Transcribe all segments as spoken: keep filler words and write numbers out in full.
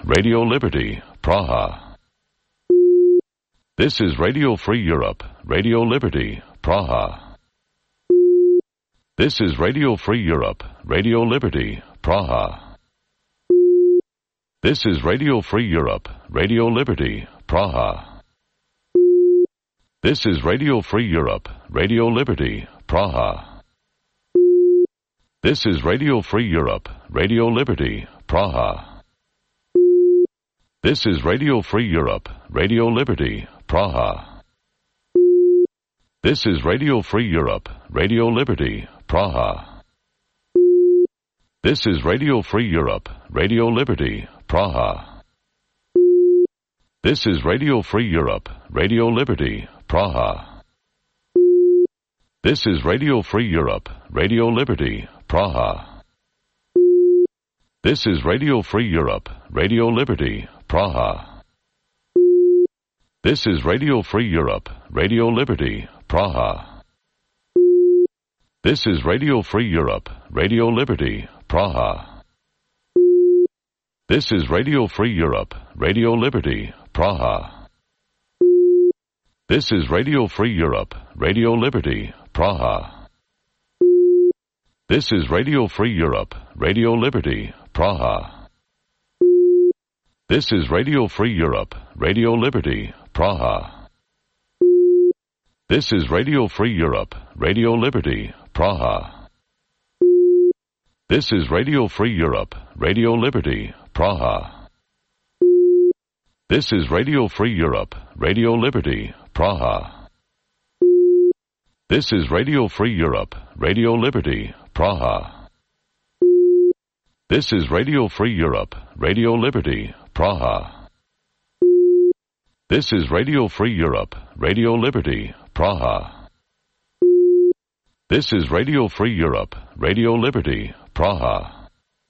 Radio Liberty, Praha. This is Radio Free Europe, Radio Liberty, Praha. This is Radio Free Europe, Radio Liberty, Praha. This is Radio Free Europe, Radio Liberty, Praha. This is Radio Free Europe, Radio Liberty, Praha. This is Radio Free Europe, Radio Liberty, Praha. This is Radio Free Europe, Radio Liberty, Praha. This is Radio Free Europe, Radio Liberty, Praha. This is Radio Free Europe, Radio Liberty, Praha. This is Radio Free Europe, Radio Liberty, Praha. This is Radio Free Europe, Radio Liberty, Praha. This is Radio Free Europe, Radio Liberty, Praha. This is Radio Free Europe, Radio Liberty, Praha. This is Radio Free Europe, Radio Liberty, Praha. This is Radio Free Europe, Radio Liberty, Praha. This is Radio Free Europe, Radio Liberty, Praha. This is Radio Free Europe, Radio Liberty, Praha. This is Radio Free Europe, Radio Liberty, Praha. This is Radio Free Europe, Radio Liberty, Praha. This is Radio Free Europe, Radio Liberty, Praha. This is Radio Free Europe, Radio Liberty, Praha. This is Radio Free Europe, Radio Liberty, Praha. This is Radio Free Europe, Radio Liberty, Praha. This is Radio Free Europe, Radio Liberty, Praha. This is Radio Free Europe, Radio Liberty, Praha.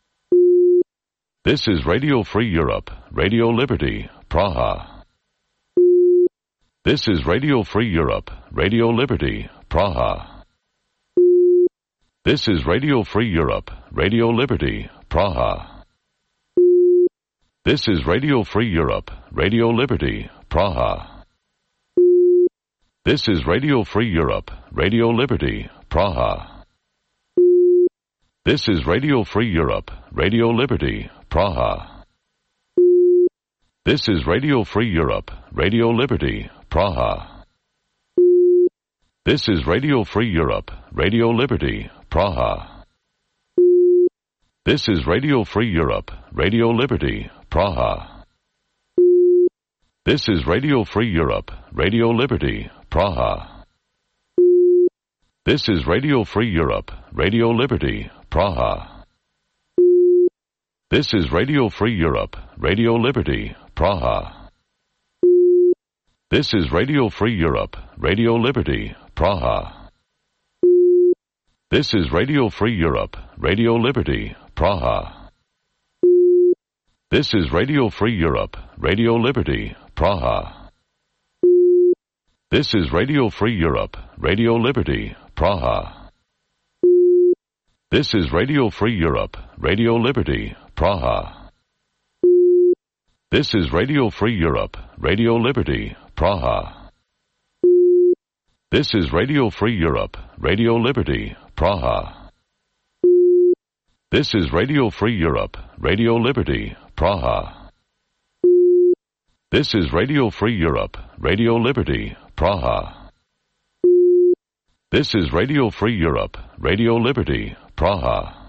This is Radio Free Europe, Radio Liberty, Praha. This is Radio Free Europe, Radio Liberty, Praha. This is Radio Free Europe, Radio Liberty, Praha. This is Radio Free Europe, Radio Liberty, Praha. This is Radio Free Europe, Radio Liberty, Praha. This is Radio Free Europe, Radio Liberty, Praha. This is Radio Free Europe, Radio Liberty, Praha. This is Radio Free Europe, Radio Liberty, Praha. This is Radio Free Europe, Radio Liberty, Praha. This is Radio Free Europe, Radio Liberty, Praha. This is Radio Free Europe, Radio Liberty, Praha. This is Radio Free Europe, Radio Liberty, Praha. This is Radio Free Europe, Radio Liberty, Praha. This is Radio Free Europe, Radio Liberty, Praha. This is Radio Free Europe, Radio Liberty, Praha. This is Radio Free Europe, Radio Liberty, Praha. This is Radio Free Europe, Radio Liberty, Praha. This is Radio Free Europe, Radio Liberty, Praha. This is Radio Free Europe, Radio Liberty, Praha. This is Radio Free Europe, Radio Liberty, Praha. This is Radio Free Europe, Radio Liberty, Praha. This is Radio Free Europe, Radio Liberty, Praha.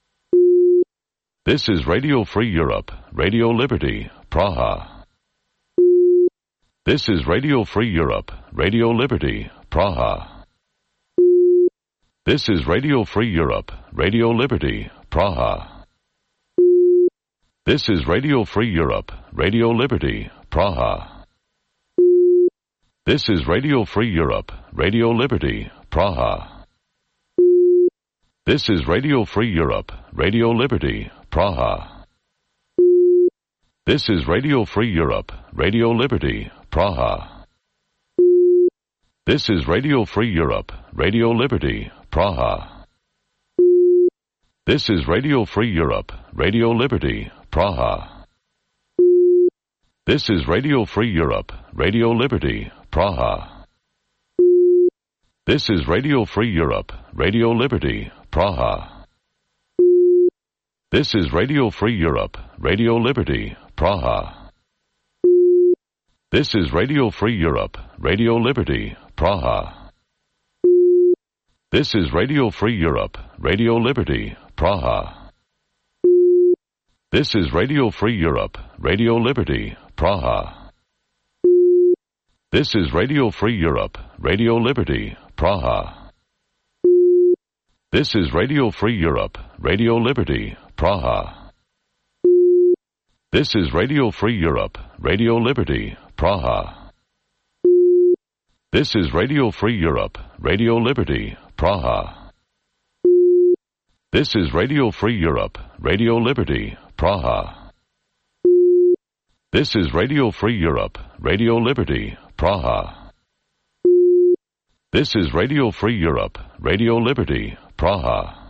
This is Radio Free Europe, Radio Liberty, Praha. This is Radio Free Europe, Radio Liberty, Praha. This is Radio Free Europe, Radio Liberty, Praha. This is Radio Free Europe, Radio Liberty, Praha. This is Radio Free Europe, Radio Liberty, Praha. This is Radio Free Europe, Radio Liberty, Praha. This is Radio Free Europe, Radio Liberty, Praha. This is Radio Free Europe, Radio Liberty, Praha. This is Radio Free Europe, Radio Liberty, Praha. This is Radio Free Europe, Radio Liberty, Praha. This is Radio Free Europe, Radio Liberty, Praha. This is Radio Free Europe, Radio Liberty, Praha. This is Radio Free Europe, Radio Liberty, Praha. This is Radio Free Europe, Radio Liberty, Praha. This is Radio Free Europe, Radio Liberty, Praha. This is Radio Free Europe, Radio Liberty, Praha. This is Radio Free Europe, Radio Liberty, Praha. This is Radio Free Europe, Radio Liberty, Praha. This is Radio Free Europe, Radio Liberty, Praha. This is Radio Free Europe, Radio Liberty, Praha. This is Radio Free Europe, Radio Liberty, Praha. This is Radio Free Europe, Radio Liberty, Praha.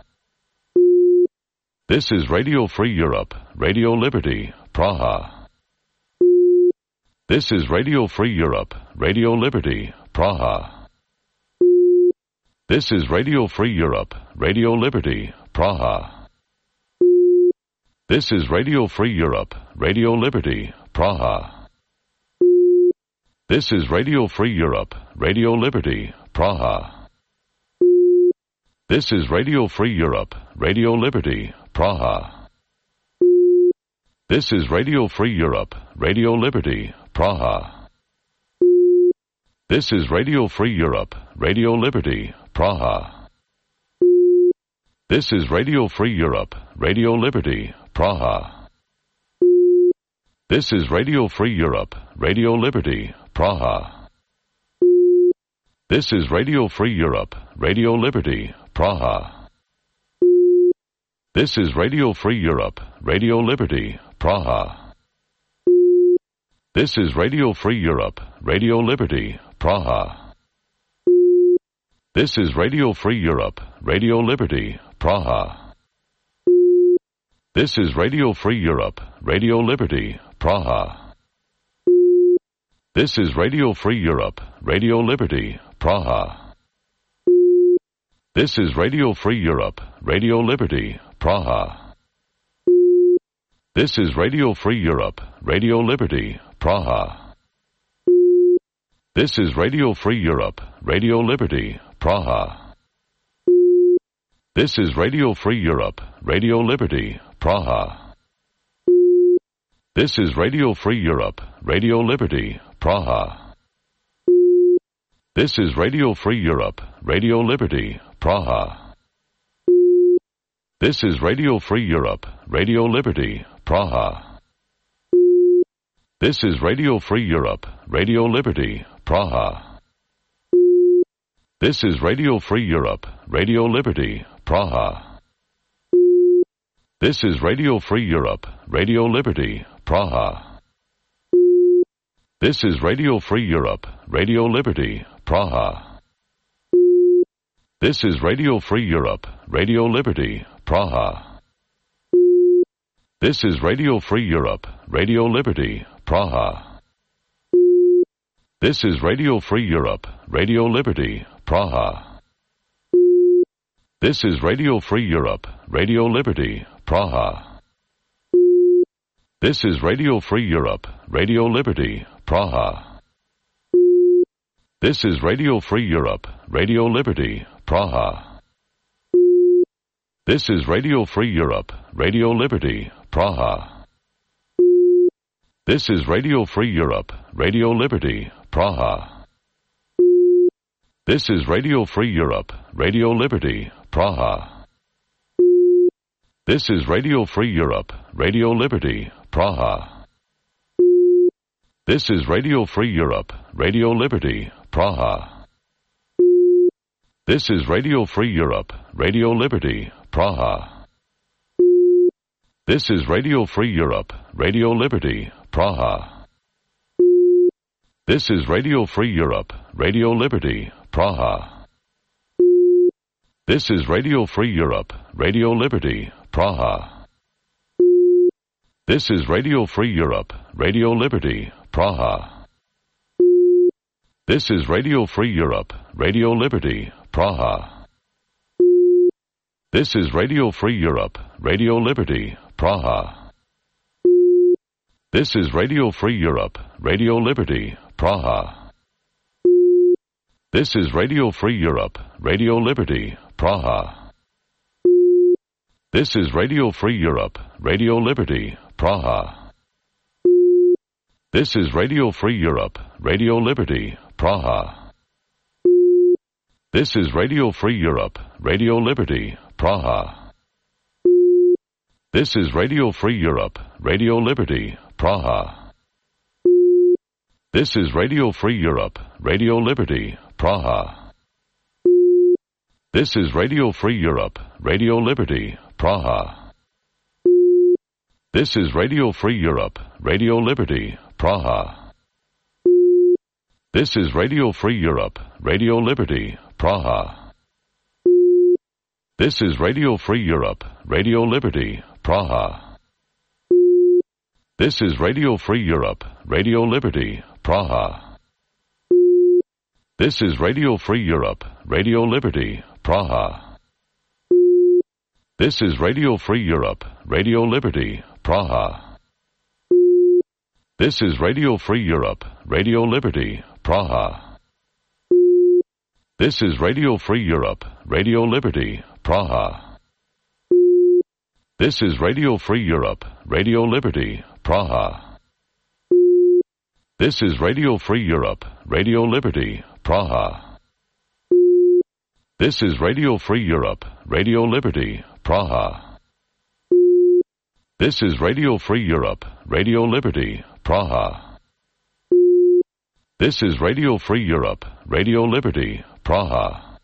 This is Radio Free Europe, Radio Liberty, Praha. This is Radio Free Europe, Radio Liberty, Praha. This is Radio Free Europe, Radio Liberty, Praha. This is Radio Free Europe, Radio Liberty, Praha. This is Radio Free Europe, Radio Liberty, Praha. This is Radio Free Europe, Radio Liberty, Praha. This is Radio Free Europe, Radio Liberty, Praha. This is Radio Free Europe, Radio Liberty, Praha. This is Radio Free Europe, Radio Liberty, Praha. This is Radio Free Europe, Radio Liberty, Praha. This is Radio Free Europe, Radio Liberty, Praha. This is Radio Free Europe, Radio Liberty, Praha. This is Radio Free Europe, Radio Liberty, Praha. This is Radio Free Europe, Radio Liberty, Praha. This is Radio Free Europe, Radio Liberty, Praha. This is Radio Free Europe, Radio Liberty, Praha. This is Radio Free Europe, Radio Liberty, Praha. This is Radio Free Europe, Radio Liberty, Praha. This is Radio Free Europe, Radio Liberty, Praha. This is Radio Free Europe, Radio Liberty, Praha. This is Radio Free Europe, Radio Liberty, Praha. This is Radio Free Europe, Radio Liberty, Praha. This is Radio Free Europe, Radio Liberty, Praha. This is Radio Free Europe, Radio Liberty, Praha. This is Radio Free Europe, Radio Liberty, Praha. This is Radio Free Europe, Radio Liberty, Praha. This is Radio Free Europe, Radio Liberty, Praha. This is Radio Free Europe, Radio Liberty, Praha. This is Radio Free Europe, Radio Liberty, Praha. This is Radio Free Europe, Radio Liberty, Praha. This is Radio Free Europe, Radio Liberty, Praha. This is Radio Free Europe, Radio Liberty, Praha. This is Radio Free Europe, Radio Liberty, Praha. This is Radio Free Europe, Radio Liberty, Praha. This is Radio Free Europe, Radio Liberty, Praha. This is Radio Free Europe, Radio Liberty, Praha. This is Radio Free Europe, Radio Liberty, Praha. This is Radio Free Europe, Radio Liberty, Praha. This is Radio Free Europe, Radio Liberty, Praha. This is Radio Free Europe, Radio Liberty, Praha. This is Radio Free Europe, Radio Liberty, Praha. This is Radio Free Europe, Radio Liberty, Praha. This is Radio Free Europe, Radio Liberty, Praha. This is Radio Free Europe, Radio Liberty, Praha. This is Radio Free Europe, Radio Liberty, Praha. This is Radio Free Europe, Radio Liberty, Praha. This is Radio Free Europe, Radio Liberty, Praha. This is Radio Free Europe, Radio Liberty, Praha. This is Radio Free Europe, Radio Liberty, Praha. This is Radio Free Europe, Radio Liberty, Praha. This is Radio Free Europe, Radio Liberty, Praha. This is Radio Free Europe, Radio Liberty, Praha. This is Radio Free Europe, Radio Liberty, Praha. This is Radio Free Europe, Radio Liberty, Praha. This is Radio Free Europe, Radio Liberty, Praha. This is Radio Free Europe, Radio Liberty, Praha. This is Radio Free Europe, Radio Liberty, Praha. This is Radio Free Europe, Radio Liberty, Praha. This is Radio Free Europe, Radio Liberty, Praha. This is Radio Free Europe, Radio Liberty, Praha. This is Radio Free Europe, Radio Liberty, Praha. This is Radio Free Europe, Radio Liberty, Praha. This is Radio Free Europe, Radio Liberty, Praha. This is Radio Free Europe, Radio Liberty, Praha. This is Radio Free Europe, Radio Liberty, Praha. This is Radio Free Europe, Radio Liberty, Praha.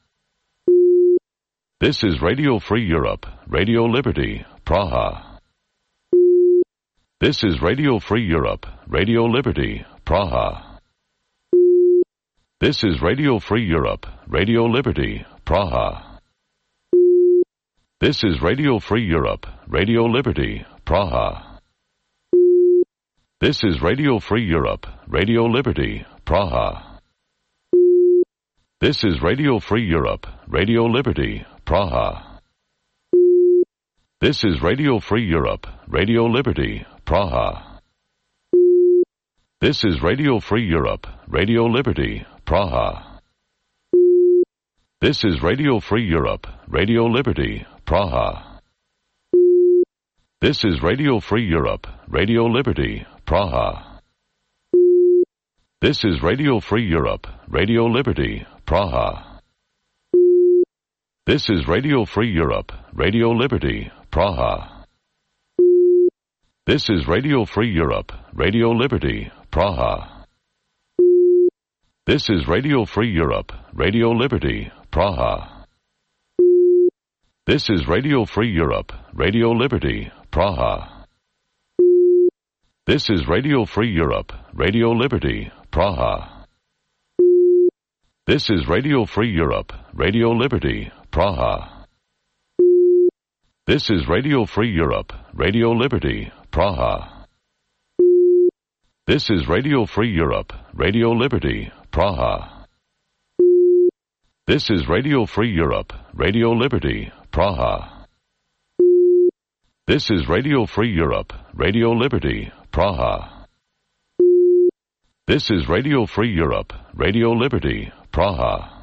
This is Radio Free Europe, Radio Liberty, Praha. This is Radio Free Europe, Radio Liberty, Praha. This is Radio Free Europe, Radio Liberty, Praha. This is Radio Free Europe, Radio Liberty, Praha. This is Radio Free Europe, Radio Liberty, Praha. This is Radio Free Europe, Radio Liberty, Praha. This is Radio Free Europe, Radio Liberty, Praha. This is Radio Free Europe, Radio Liberty, Praha. This is Radio Free Europe, Radio Liberty, Praha. This is Radio Free Europe, Radio Liberty, Praha. This is Radio Free Europe, Radio Liberty, Praha. This is Radio Free Europe, Radio Liberty, Praha. This is Radio Free Europe, Radio Liberty, Praha. This is Radio Free Europe, Radio Liberty, Praha. This is Radio Free Europe, Radio Liberty, Praha. This is Radio Free Europe, Radio Liberty, Praha. This is Radio Free Europe, Radio Liberty, Praha. This is Radio Free Europe, Radio Liberty, Praha. This is Radio Free Europe, Radio Liberty, Praha. This is Radio Free Europe, Radio Liberty, Praha. This is Radio Free Europe, Radio Liberty, Praha. This is Radio Free Europe, Radio Liberty, Praha.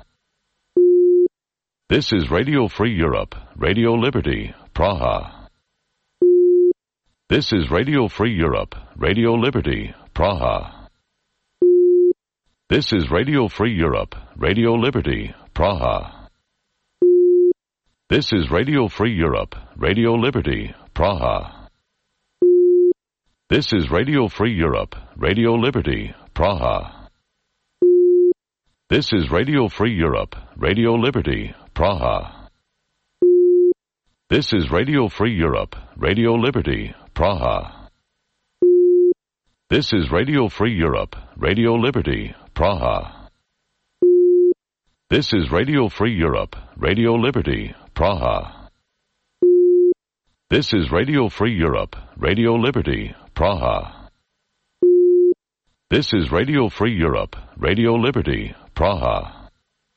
This is Radio Free Europe, Radio Liberty, Praha. This is Radio Free Europe, Radio Liberty, Praha. This is Radio Free Europe, Radio Liberty, Praha. This is Radio Free Europe, Radio Liberty, Praha. This is Radio Free Europe, Radio Liberty, Praha. This is Radio Free Europe, Radio Liberty, Praha. This is Radio Free Europe, Radio Liberty, Praha. This is Radio Free Europe, Radio Liberty, Praha. This is Radio Free Europe, Radio Liberty, Praha. This is Radio Free Europe, Radio Liberty, Praha. This is Radio Free Europe, Radio Liberty, Praha.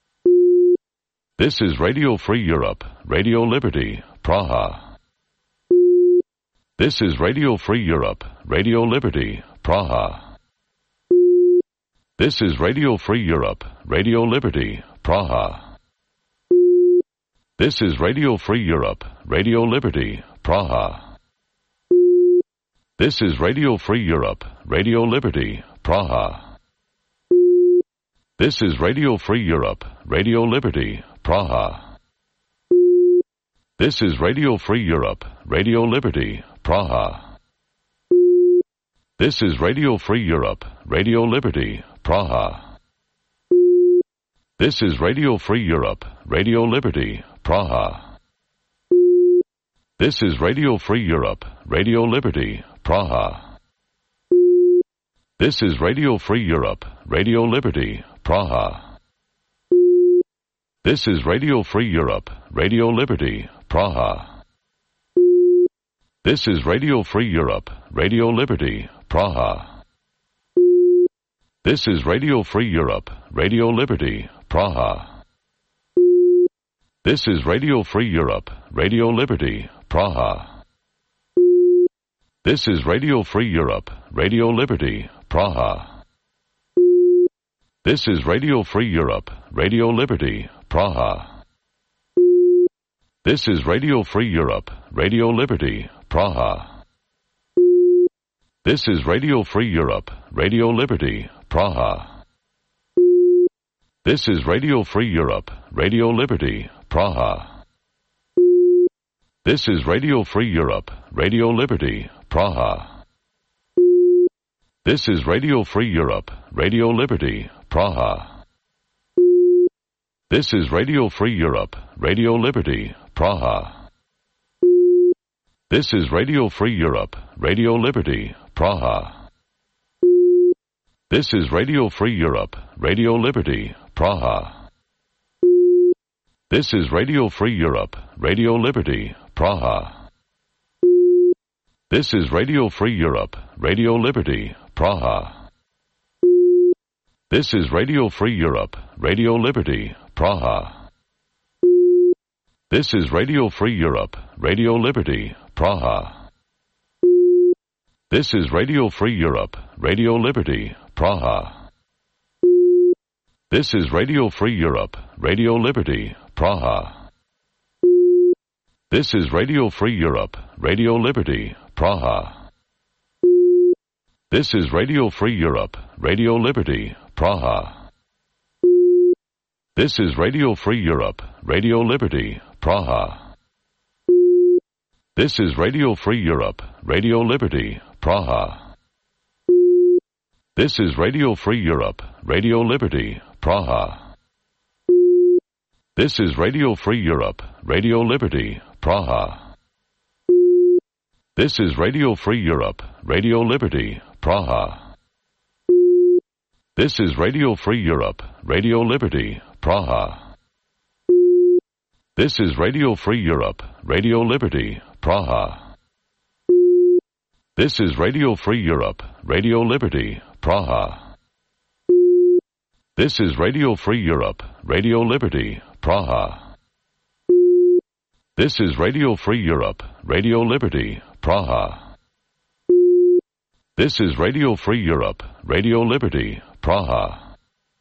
This is Radio Free Europe, Radio Liberty, Praha. This is Radio Free Europe, Radio Liberty, Praha. This is Radio Free Europe, Radio Liberty, Praha. This is Radio Free Europe, Radio Liberty, Praha. This is Radio Free Europe, Radio Liberty, Praha. This is Radio Free Europe, Radio Liberty, Praha. This is Radio Free Europe, Radio Liberty, Praha. This is Radio Free Europe, Radio Liberty, Praha. This is Radio Free Europe, Radio Liberty, Praha. This is Radio Free Europe, Radio Liberty, Praha. This is Radio Free Europe, Radio Liberty, Praha. This is Radio Free Europe, Radio Liberty, Praha. This is Radio Free Europe, Radio Liberty, Praha. This is Radio Free Europe, Radio Liberty, Praha. This is Radio Free Europe, Radio Liberty, Praha. This is Radio Free Europe, Radio Liberty, Praha. This is Radio Free Europe, Radio Liberty, Praha. This is Radio Free Europe, Radio Liberty, Praha. This is Radio Free Europe, Radio Liberty, Praha. This is Radio Free Europe, Radio Liberty, Praha. This is Radio Free Europe, Radio Liberty, Praha. This is Radio Free Europe, Radio Liberty, Praha. This is Radio Free Europe, Radio Liberty, Praha. This is Radio Free Europe, Radio Liberty, Praha. This is Radio Free Europe, Radio Liberty, Praha. This is Radio Free Europe, Radio Liberty, Praha. This is Radio Free Europe, Radio Liberty, Praha. This is Radio Free Europe, Radio Liberty, Praha. This is Radio Free Europe, Radio Liberty, Praha. This is Radio Free Europe, Radio Liberty, Praha. This is Radio Free Europe, Radio Liberty, Praha. This is Radio Free Europe, Radio Liberty, Praha. This is Radio Free Europe, Radio Liberty, Praha. This is Radio Free Europe, Radio Liberty, Praha. This is Radio Free Europe, Radio Liberty, Praha. This is Radio Free Europe, Radio Liberty, Praha. This is Radio Free Europe, Radio Liberty, Praha. This is Radio Free Europe, Radio Liberty, Praha. This is Radio Free Europe, Radio Liberty, Praha. This is Radio Free Europe, Radio Liberty, Praha. This is Radio Free Europe, Radio Liberty, Praha. This is Radio Free Europe, Radio Liberty, Praha. This is Radio Free Europe, Radio Liberty, Praha. This is Radio Free Europe, Radio Liberty, Praha.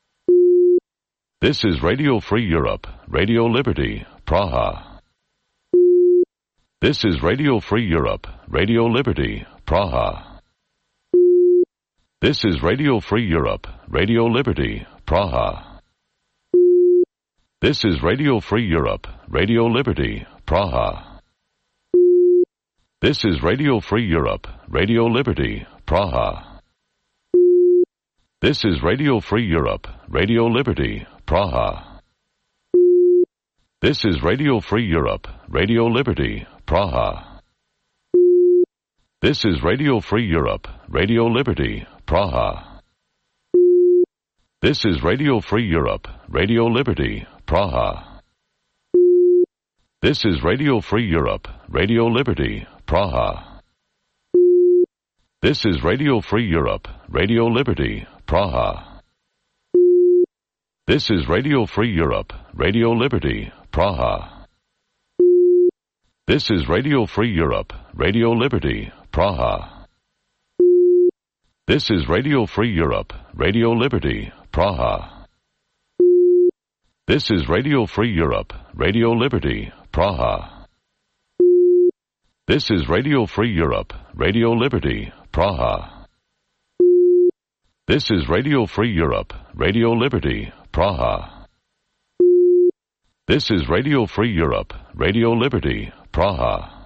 This is Radio Free Europe, Radio Liberty, Praha. This is Radio Free Europe, Radio Liberty, Praha. This is Radio Free Europe, Radio Liberty, Praha. This is Radio Free Europe, Radio Liberty, Praha. This is Radio Free Europe, Radio Liberty, Praha. This is Radio Free Europe, Radio Liberty, Praha. This is Radio Free Europe, Radio Liberty, Praha. This is Radio Free Europe, Radio Liberty, Praha. This is Radio Free Europe, Radio Liberty, Praha. This is Radio Free Europe, Radio Liberty, Praha. This is Radio Free Europe, Radio Liberty, Praha. This is Radio Free Europe, Radio Liberty, Praha. This is Radio Free Europe, Radio Liberty, Praha. This is Radio Free Europe, Radio Liberty, Praha. This is Radio Free Europe, Radio Liberty, Praha. This is Radio Free Europe, Radio Liberty, Praha. This is Radio Free Europe, Radio Liberty, Praha. This is Radio Free Europe, Radio Liberty, Praha.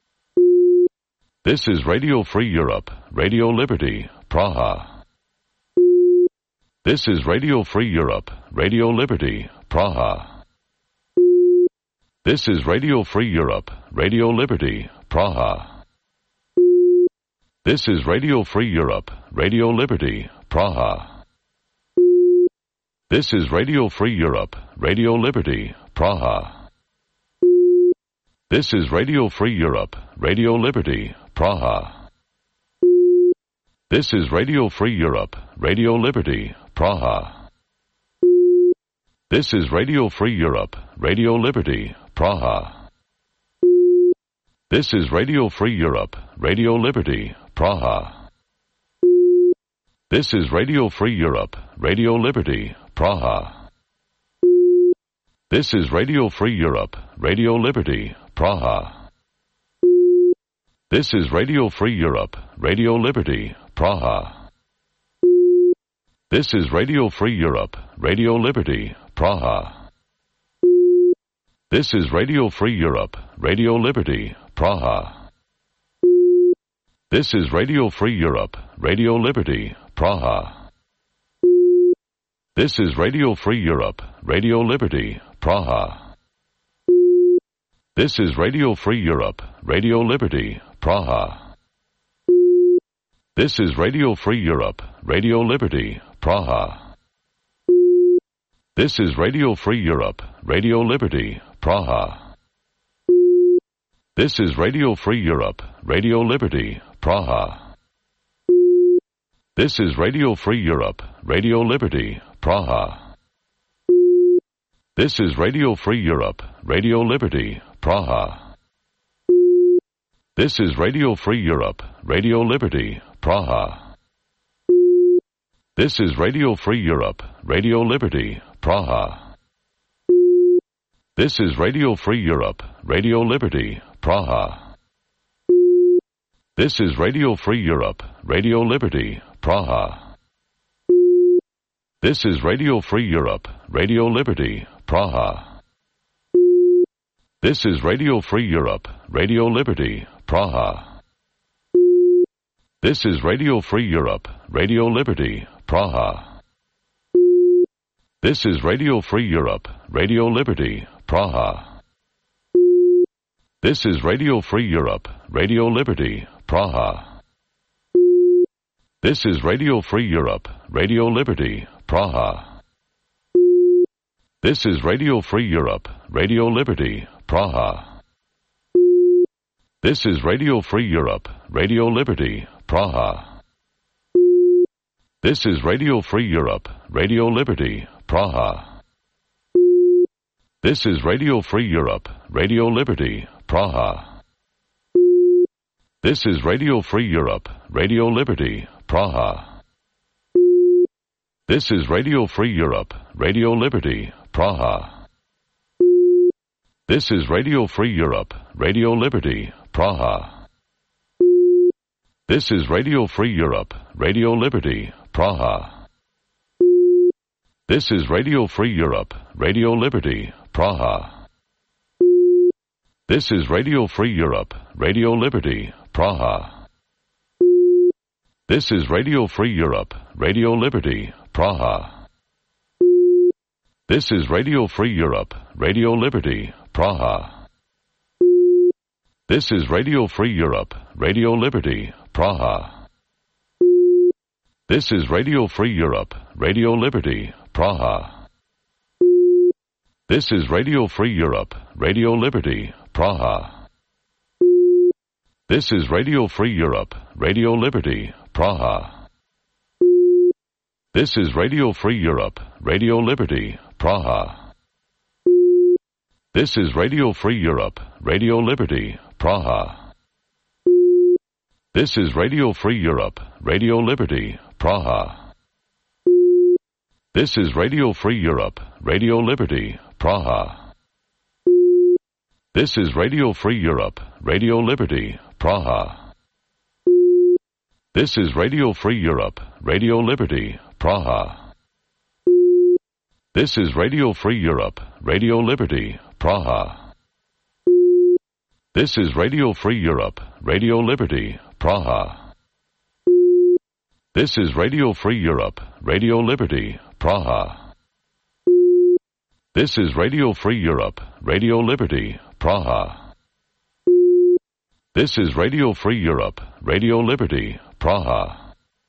This is Radio Free Europe, Radio Liberty, Praha. This is Radio Free Europe, Radio Liberty, Praha. This is Radio Free Europe, Radio Liberty, Praha. This is Radio Free Europe, Radio Liberty, Praha. This is Radio Free Europe, Radio Liberty, Praha. This is Radio Free Europe, Radio Liberty, Praha. This is Radio Free Europe, Radio Liberty, Praha. This is Radio Free Europe, Radio Liberty, Praha. This is Radio Free Europe, Radio Liberty, Praha. This is Radio Free Europe, Radio Liberty, Praha. This is Radio Free Europe, Radio Liberty, Praha. This is Radio Free Europe, Radio Liberty, Praha. This is Radio Free Europe, Radio Liberty, Praha. This is Radio Free Europe, Radio Liberty, Praha. This is Radio Free Europe, Radio Liberty, Praha. This is Radio Free Europe, Radio Liberty, Praha. This is Radio Free Europe, Radio Liberty, Praha. This is Radio Free Europe, Radio Liberty, Praha. This is Radio Free Europe, Radio Liberty, Praha. This is Radio Free Europe, Radio Liberty, Praha. This is Radio Free Europe, Radio Liberty, Praha. This is Radio Free Europe, Radio Liberty, Praha. This is Radio Free Europe, Radio Liberty, Praha. This is Radio Free Europe, Radio Liberty, Praha. This is Radio Free Europe, Radio Liberty, Praha. This is Radio Free Europe, Radio Liberty, Praha. This is Radio Free Europe, Radio Liberty, Praha. This is Radio Free Europe, Radio Liberty, Praha. This is Radio Free Europe, Radio Liberty, Praha. This is Radio Free Europe, Radio Liberty, Praha. This is Radio Free Europe, Radio Liberty, Praha. This is Radio Free Europe, Radio Liberty, Praha. This is Radio Free Europe, Radio Liberty, Praha. This is Radio Free Europe, Radio Liberty, Praha. This is Radio Free Europe, Radio Liberty, Praha. This is Radio Free Europe, Radio Liberty, Praha. This is Radio Free Europe, Radio Liberty, Praha. This is Radio Free Europe, Radio Liberty, Praha. This is Radio Free Europe, Radio Liberty, Praha. This is Radio Free Europe, Radio Liberty, Praha. This is Radio Free Europe, Radio Liberty, Praha. This is Radio Free Europe, Radio Liberty, Praha. This is Radio Free Europe, Radio Liberty, Praha. This is Radio Free Europe, Radio Liberty, Praha. This is Radio Free Europe, Radio Liberty, Praha. This is Radio Free Europe, Radio Liberty, Praha. This is Radio Free Europe, Radio Liberty, Praha. This is Radio Free Europe, Radio Liberty, Praha. This is Radio Free Europe, Radio Liberty, Praha. This is Radio Free Europe, Radio Liberty, Praha. This is Radio Free Europe, Radio Liberty, Praha. This is Radio Free Europe, Radio Liberty, Praha. This is Radio Free Europe, Radio Liberty, Praha. This is Radio Free Europe, Radio Liberty, Praha. This is Radio Free Europe, Radio Liberty, Praha. This is Radio Free Europe, Radio Liberty, Praha. This is Radio Free Europe, Radio Liberty, Praha. This is Radio Free Europe, Radio Liberty, Praha. This is Radio Free Europe, Radio Liberty, Praha.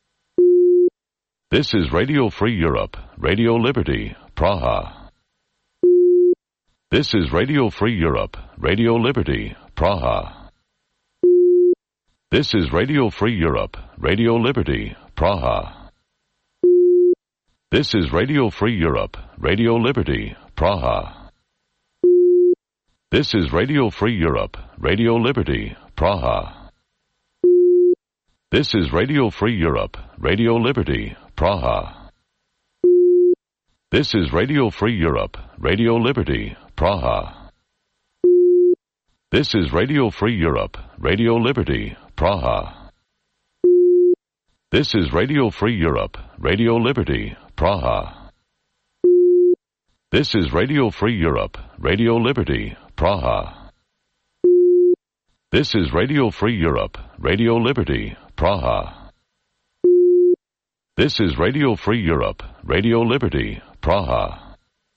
This is Radio Free Europe, Radio Liberty, Praha. This is Radio Free Europe, Radio Liberty, Praha. This is Radio Free Europe, Radio Liberty, Praha. This is Radio Free Europe, Radio Liberty, Praha. This is Radio Free Europe, Radio Liberty, Praha. This is Radio Free Europe, Radio Liberty, Praha. This is Radio Free Europe, Radio Liberty, Praha. This is Radio Free Europe, Radio Liberty, Praha. This is Radio Free Europe, Radio Liberty, Praha. This is Radio Free Europe, Radio Liberty, Praha. This is Radio Free Europe, Radio Liberty, Praha. This is Radio Free Europe, Radio Liberty, Praha.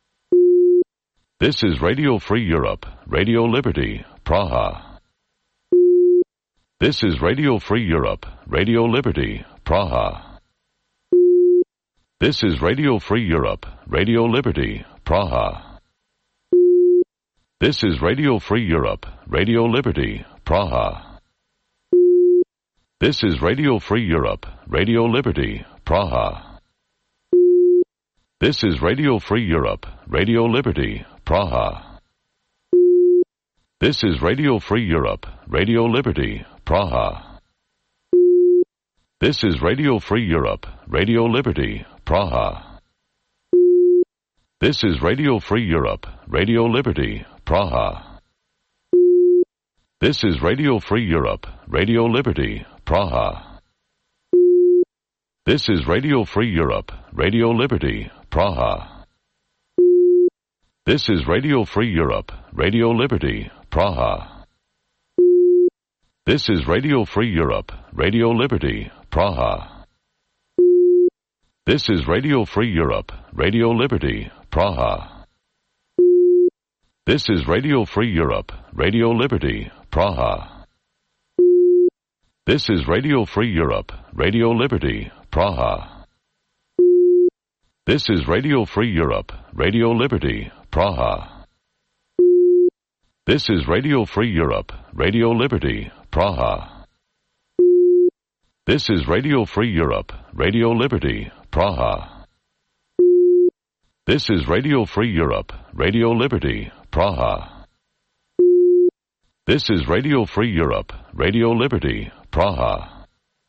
This is Radio Free Europe, Radio Liberty, Praha. This is Radio Free Europe, Radio Liberty, Praha. This is Radio Free Europe, Radio Liberty, Praha. This is Radio Free Europe, Radio Liberty, Praha. This is Radio Free Europe, Radio Liberty, Praha. This is Radio Free Europe, Radio Liberty, Praha. This is Radio Free Europe, Radio Liberty, Praha. This is Radio Free Europe, Radio Liberty, Praha. This is Radio Free Europe, Radio Liberty, Praha. This is Radio Free Europe, Radio Liberty, Praha. This is Radio Free Europe, Radio Liberty, Praha. This is Radio Free Europe, Radio Liberty, Praha. This is Radio Free Europe, Radio Liberty, Praha. This is Radio Free Europe, Radio Liberty, Praha. This is Radio Free Europe, Radio Liberty, Praha. This is Radio Free Europe, Radio Liberty, Praha. This is Radio Free Europe, Radio Liberty, Praha. This is Radio Free Europe, Radio Liberty, Praha. This is Radio Free Europe, Radio Liberty, Praha. This is Radio Free Europe, Radio Liberty, Praha. This is Radio Free Europe, Radio Liberty, Praha.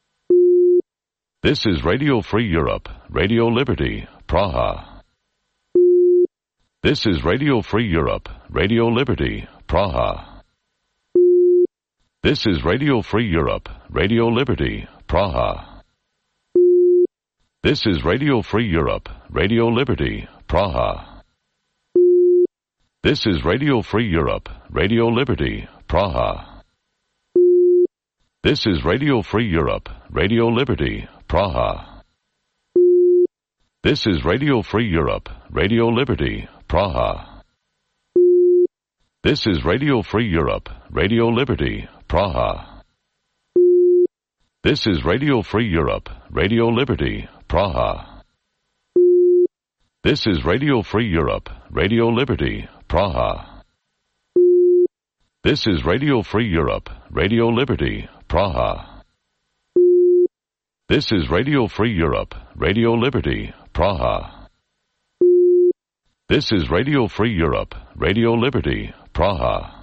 This is Radio Free Europe, Radio Liberty, Praha. This is Radio Free Europe, Radio Liberty, Praha. This is Radio Free Europe, Radio Liberty, Praha. This is Radio Free Europe, Radio Liberty, Praha. This is Radio Free Europe, Radio Liberty, Praha. This is Radio Free Europe, Radio Liberty, Praha. This is Radio Free Europe, Radio Liberty, Praha. This is Radio Free Europe, Radio Liberty, Praha. This is Radio Free Europe, Radio Liberty, Praha. This is Radio Free Europe, Radio Liberty, Praha. This is Radio Free Europe, Radio Liberty, Praha. This is Radio Free Europe, Radio Liberty, Praha. This is Radio Free Europe, Radio Liberty, Praha.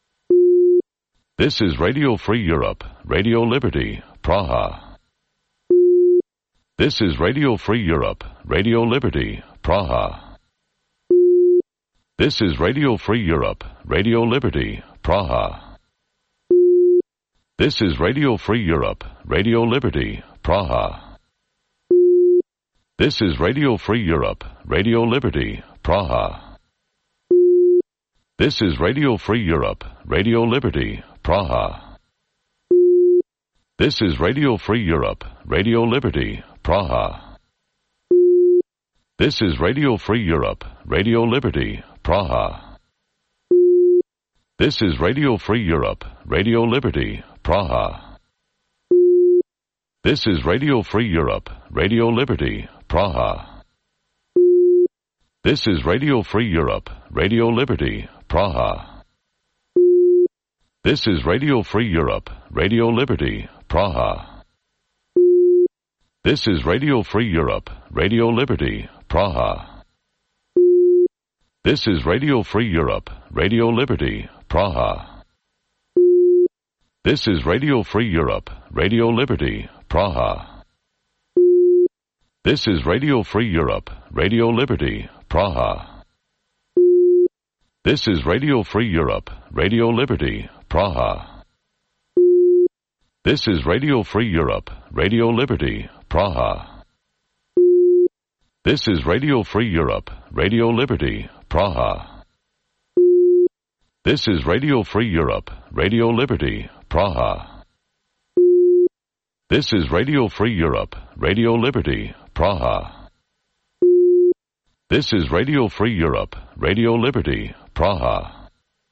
This is Radio Free Europe, Radio Liberty, Praha. This is Radio Free Europe, Radio Liberty, Praha. This is Radio Free Europe, Radio Liberty, Praha. This is Radio Free Europe, Radio Liberty, Praha. This is Radio Free Europe, Radio Liberty, Praha. This is Radio Free Europe, Radio Liberty, Praha. This is Radio Free Europe, Radio Liberty, Praha. This is Radio Free Europe, Radio Liberty, Praha. This is Radio Free Europe, Radio Liberty, Praha. This is Radio Free Europe, Radio Liberty, Praha. This is Radio Free Europe, Radio Liberty, Praha. This is Radio Free Europe, Radio Liberty, Praha. This is Radio Free Europe, Radio Liberty, Praha. This is Radio Free Europe, Radio Liberty, Praha. This is Radio Free Europe, Radio Liberty, Praha. This is Radio Free Europe, Radio Liberty, Praha. This is Radio Free Europe, Radio Liberty, Praha. This is Radio Free Europe, Radio Liberty, Praha. This is Radio Free Europe, Radio Liberty, Praha. This is Radio Free Europe, Radio Liberty, Praha. This is Radio Free Europe, Radio Liberty, Praha. This is Radio Free Europe, Radio Liberty, Praha.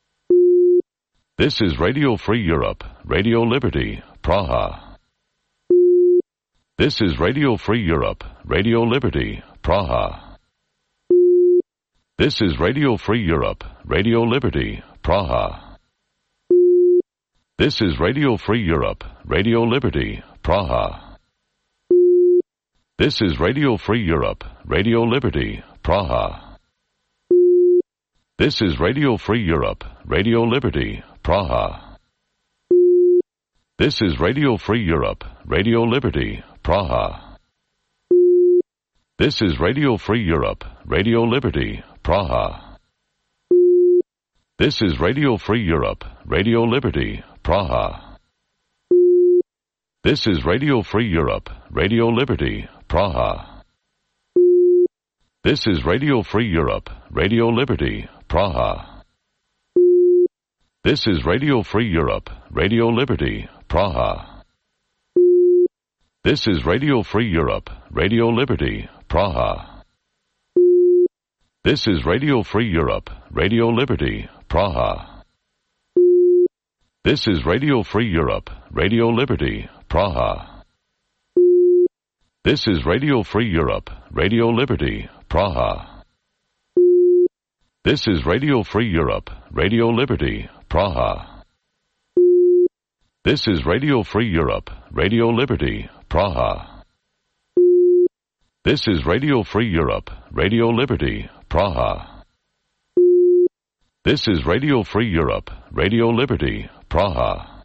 This is Radio Free Europe, Radio Liberty, Praha. This is Radio Free Europe, Radio Liberty, Praha. This is Radio Free Europe, Radio Liberty, Praha. This is Radio Free Europe, Radio Liberty, Praha. This is Radio Free Europe, Radio Liberty, Praha. This is Radio Free Europe, Radio Liberty, Praha. This is Radio Free Europe, Radio Liberty, Praha. This is Radio Free Europe, Radio Liberty, Praha. This is Radio Free Europe, Radio Liberty, Praha. This is Radio Free Europe, Radio Liberty, Praha. This is Radio Free Europe, Radio Liberty, Praha. This is Radio Free Europe, Radio Liberty, Praha. This is Radio Free Europe, Radio Liberty, Praha. This is Radio Free Europe, Radio Liberty, Praha. This is Radio Free Europe, Radio Liberty, Praha. This is Radio Free Europe, Radio Liberty, Praha. This is Radio Free Europe, Radio Liberty, Praha. This is Radio Free Europe, Radio Liberty, Praha. This is Radio Free Europe, Radio Liberty, Praha. This is Radio Free Europe, Radio Liberty, Praha.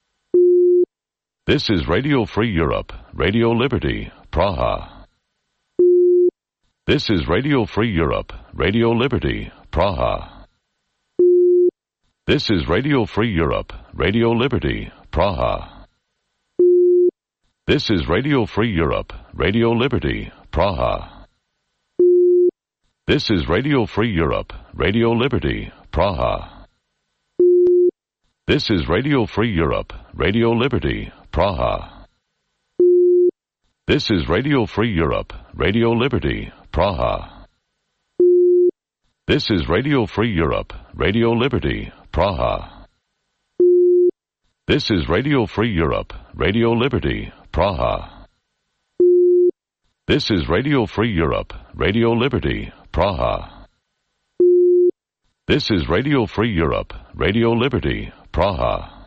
This is Radio Free Europe, Radio Liberty, Praha. This is Radio Free Europe, Radio Liberty, Praha. This is Radio Free Europe, Radio Liberty, Praha. This is Radio Free Europe, Radio Liberty, Praha. This is Radio Free Europe, Radio Liberty, Praha. This is Radio Free Europe, Radio Liberty, Praha. This is Radio Free Europe, Radio Liberty, Praha. This is Radio Free Europe, Radio Liberty, Praha. This is Radio Free Europe, Radio Liberty, Praha. This is Radio Free Europe, Radio Liberty, Praha. This is Radio Free Europe, Radio Liberty, Praha.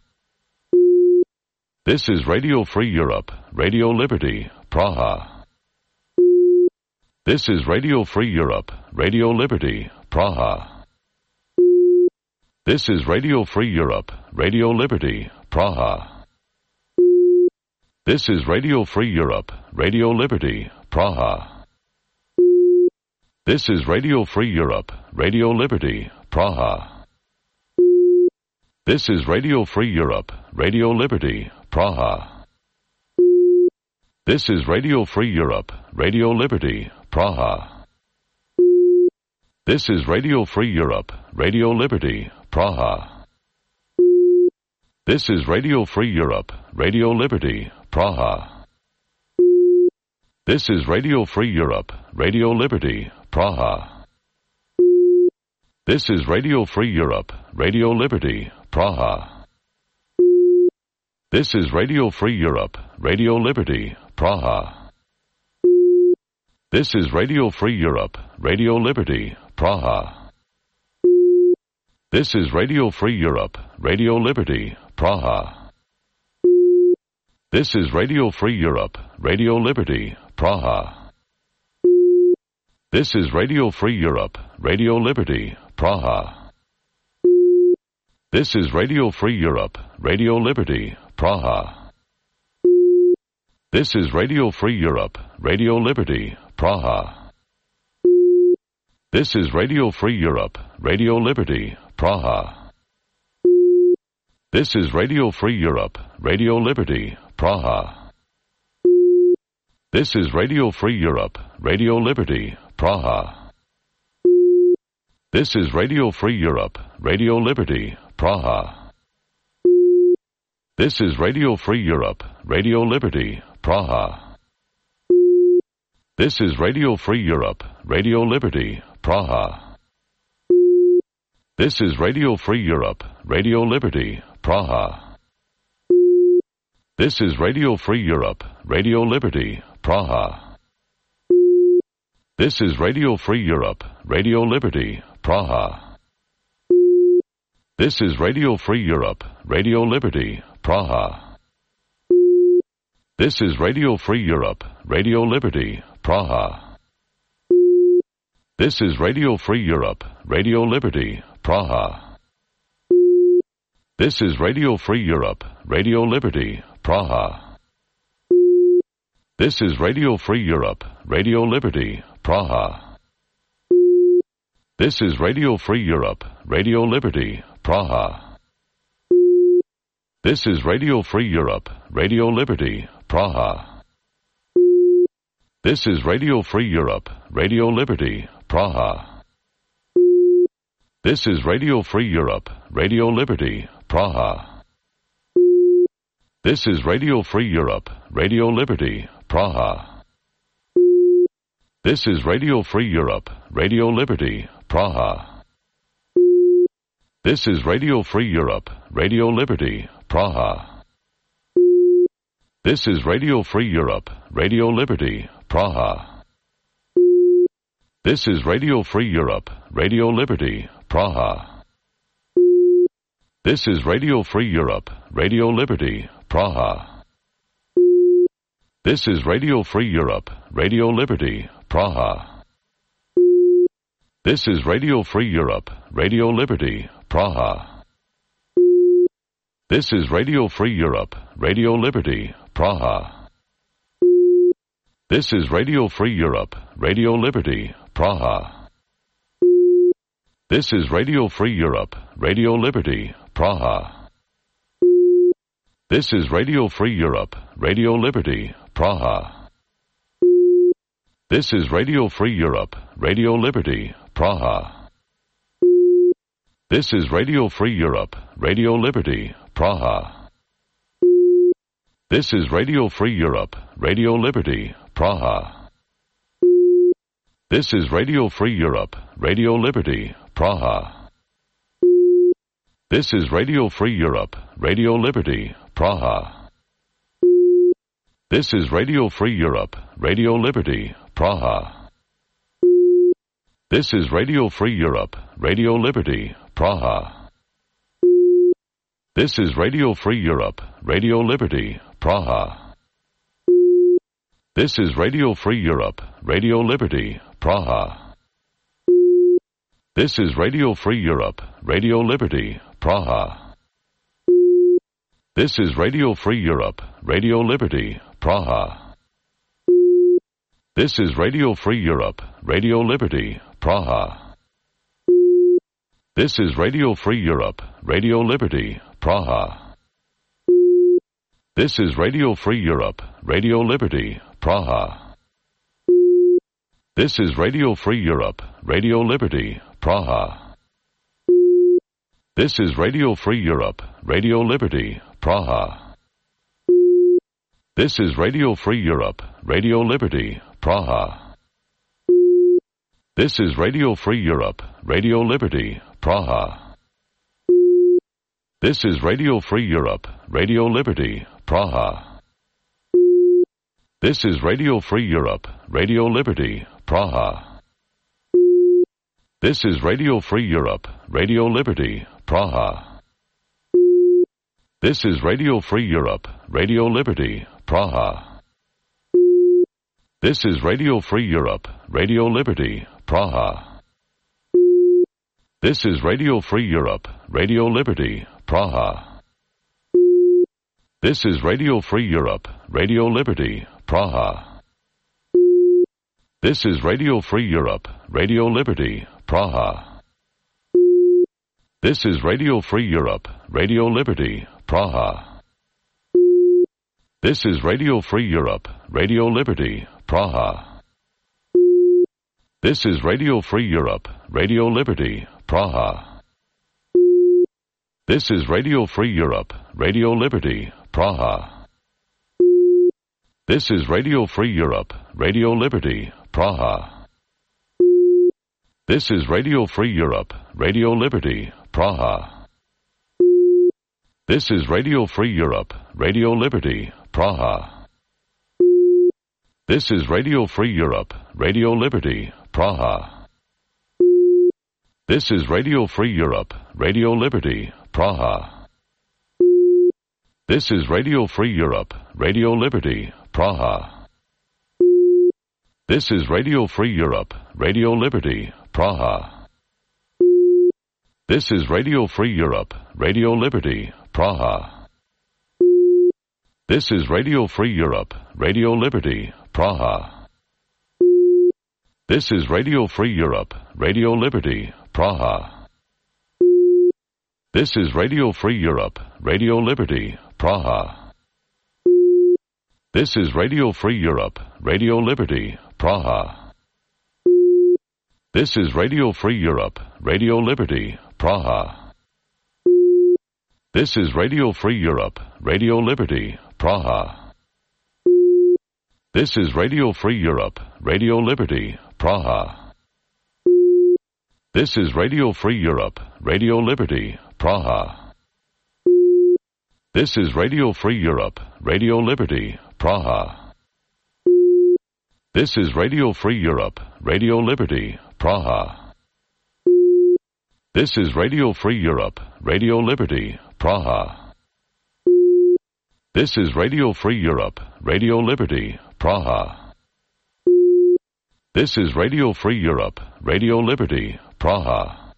This is Radio Free Europe, Radio Liberty, Praha. This is Radio Free Europe, Radio Liberty, Praha. This is Radio Free Europe, Radio Liberty, Praha. This is Radio Free Europe, Radio Liberty, Praha. This is Radio Free Europe, Radio Liberty, Praha. This is Radio Free Europe, Radio Liberty, Praha. This is Radio Free Europe, Radio Liberty, Praha. This is Radio Free Europe, Radio Liberty, Praha. This is Radio Free Europe, Radio Liberty, Praha. This is Radio Free Europe, Radio Liberty, Praha. This is Radio Free Europe, Radio Liberty, Praha. This is Radio Free Europe, Radio Liberty, Praha. This is Radio Free Europe, Radio Liberty, Praha. This is Radio Free Europe, Radio Liberty, Praha. This is Radio Free Europe, Radio Liberty, Praha. This is Radio Free Europe, Radio Liberty, Praha. This is Radio Free Europe, Radio Liberty, Praha. This is Radio Free Europe, Radio Liberty, Praha. This is Radio Free Europe, Radio Liberty, Praha. This is Radio Free Europe, Radio Liberty, Praha. This is Radio Free Europe, Radio Liberty, Praha. This is Radio Free Europe, Radio Liberty, Praha. This is Radio Free Europe, Radio Liberty, Praha. This is Radio Free Europe, Radio Liberty, Praha. This is Radio Free Europe, Radio Liberty, Praha. This is Radio Free Europe, Radio Liberty, Praha. This is Radio Free Europe, Radio Liberty, Praha. This is Radio Free Europe, Radio Liberty, Praha. This is Radio Free Europe, Radio Liberty, Praha. This is Radio Free Europe, Radio Liberty, Praha. This is Radio Free Europe, Radio Liberty, Praha. This is Radio Free Europe, Radio Liberty, Praha. This is Radio Free Europe, Radio Liberty, Praha. This is Radio Free Europe, Radio Liberty, Praha. This is Radio Free Europe, Radio Liberty, Praha. This is Radio Free Europe, Radio Liberty, Praha. This is Radio Free Europe, Radio Liberty, Praha. This is Radio Free Europe, Radio Liberty, Praha. This is Radio Free Europe, Radio Liberty, Praha. This is Radio Free Europe, Radio Liberty, Praha. This is Radio Free Europe, Radio Liberty, Praha. This is Radio Free Europe, Radio Liberty, Praha. This is Radio Free Europe, Radio Liberty, Praha. This is Radio Free Europe, Radio Liberty, Praha. This is Radio Free Europe, Radio Liberty, Praha. This is Radio Free Europe, Radio Liberty, Praha. This is Radio Free Europe, Radio Liberty, Praha. This is Radio Free Europe, Radio Liberty, Praha. This is Radio Free Europe, Radio Liberty, Praha. This is Radio Free Europe, Radio Liberty, Praha. This is Radio Free Europe, Radio Liberty, Praha. This is Radio Free Europe, Radio Liberty, Praha. This is Radio Free Europe, Radio Liberty, Praha. This is Radio Free Europe, Radio Liberty, Praha. This is Radio Free Europe, Radio Liberty, Praha. This is Radio Free Europe, Radio Liberty, Praha. This is Radio Free Europe, Radio Liberty, Praha. This is Radio Free Europe, Radio Liberty, Praha. This is Radio Free Europe, Radio Liberty, Praha. This is Radio Free Europe, Radio Liberty, Praha. This is Radio Free Europe, Radio Liberty, Praha. This is Radio Free Europe, Radio Liberty, Praha. This is Radio Free Europe, Radio Liberty, Praha. This is Radio Free Europe, Radio Liberty, Praha. This is Radio Free Europe, Radio Liberty, Praha. This is Radio Free Europe, Radio Liberty, Praha. This is Radio Free Europe, Radio Liberty, Praha. This is Radio Free Europe, Radio Liberty, Praha. This is Radio Free Europe, Radio Liberty, Praha. This is Radio Free Europe, Radio Liberty, Praha. This is Radio Free Europe, Radio Liberty, Praha. This is Radio Free Europe, Radio Liberty, Praha. This is Radio Free Europe, Radio Liberty, Praha. This is Radio Free Europe, Radio Liberty, Praha. This is Radio Free Europe, Radio Liberty, Praha. This is Radio Free Europe, Radio Liberty, Praha. This is Radio Free Europe, Radio Liberty, Praha. This is Radio Free Europe, Radio Liberty, Praha. This is Radio Free Europe, Radio Liberty, Praha. This is Radio Free Europe, Radio Liberty, Praha. This is Radio Free Europe, Radio Liberty, Praha. This is Radio Free Europe, Radio Liberty, Praha. This is Radio Free Europe, Radio Liberty, Praha. This is Radio Free Europe, Radio Liberty, Praha. This is Radio Free Europe, Radio Liberty, Praha. This is Radio Free Europe, Radio Liberty, Praha. This is Radio Free Europe, Radio Liberty, Praha. This is Radio Free Europe, Radio Liberty, Praha. This is Radio Free Europe, Radio Liberty, Praha. This is Radio Free Europe, Radio Liberty, Praha. This is Radio Free Europe, Radio Liberty, Praha. This is Radio Free Europe, Radio Liberty, Praha. This is Radio Free Europe, Radio Liberty, Praha. This is Radio Free Europe, Radio Liberty, Praha. This is Radio Free Europe, Radio Liberty, Praha. This is Radio Free Europe, Radio Liberty, Praha. This is Radio Free Europe, Radio Liberty, Praha. This is Radio Free Europe, Radio Liberty, Praha. This is Radio Free Europe, Radio Liberty, Praha.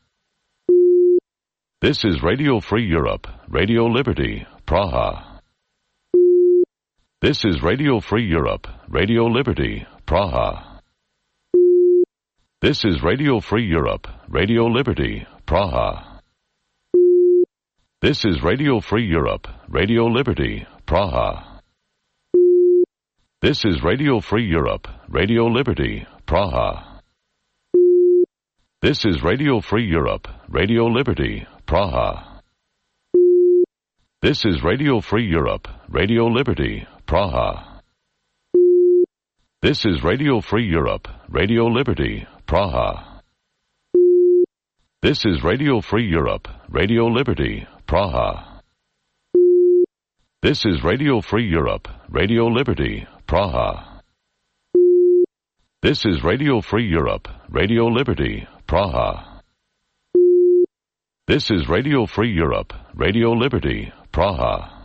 This is Radio Free Europe, Radio Liberty, Praha. This is Radio Free Europe, Radio Liberty, Praha. This is Radio Free Europe, Radio Liberty, Praha. This is Radio Free Europe, Radio Liberty, Praha. This is Radio Free Europe, Radio Liberty, Praha. This is Radio Free Europe, Radio Liberty, Praha. This is Radio Free Europe, Radio Liberty, Praha. This is Radio Free Europe, Radio Liberty, Praha. This is Radio Free Europe, Radio Liberty, Praha. This is Radio Free Europe, Radio Liberty, Praha. This is Radio Free Europe, Radio Liberty, Praha. This is Radio Free Europe, Radio Liberty, Praha.